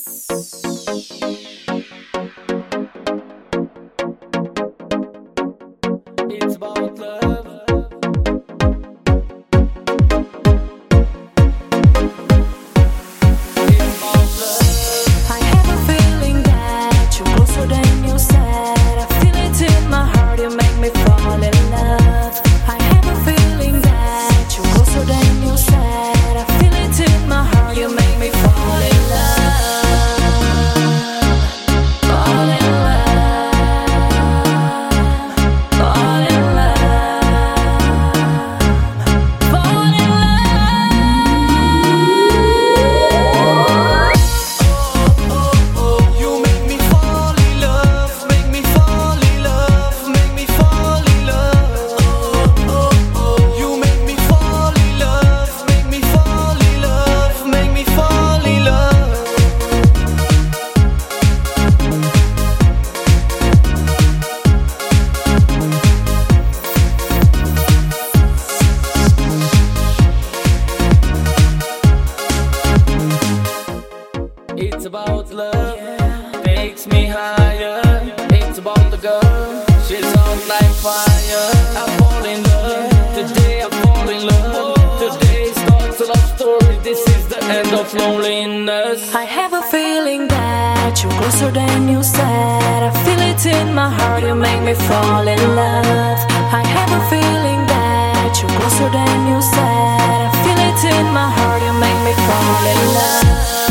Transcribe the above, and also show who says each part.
Speaker 1: It's about love. It's about love.
Speaker 2: I have a feeling that you're closer than you said. I feel it in my heart, you make me fall in love. I have a feeling that you're closer than you said. I feel it in my heart, you make me fall in love. Fall in love. Fall in love. Fall in love.
Speaker 1: You make me fall in love, make me fall in love, make me fall in love. You make me fall in love, make me fall in love, make me fall in love. It's about love, takes me higher. It's about the girl, she's on like fire. I fall in love, today I fall in love. Today starts a love story, this is the end of loneliness.
Speaker 2: I have a feeling that you're closer than you said. I feel it in my heart, you make me fall in love. I have a feeling that you're closer than you said. I feel it in my heart, you make me fall in love.